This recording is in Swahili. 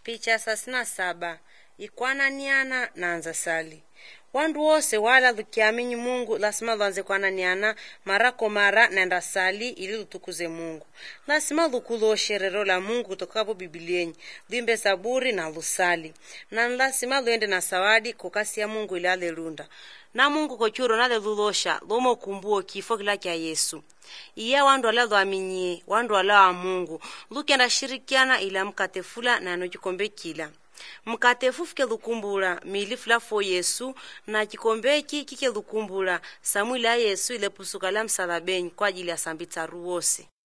Picha 37 ikwananiana na anza sali. Wandu wose wala lukiamini Mungu lasima luanze kwananiana mara kwa mara nenda sali ili lutukuze Mungu. Lasima lukulosherero la Mungu kutokapo Bibilieni, limbe saburi na lusali. Na lasima luende na sawadi kukasi ya Mungu ili alelunda. Na Mungu kochuro nale lulosha lomo kumbuo kifo kila kia Yesu. Iya wandu wala luaminie, wandu wala wa Mungu, lukenda shirikiana ila mkatefula na anojikombe kila. Mkatefu fike lukumbula milifula fo Yesu na kikombeki kike lukumbula Samueli ya Yesu ile pusuka la msalabeni kwa ajili ya sambita ruwose.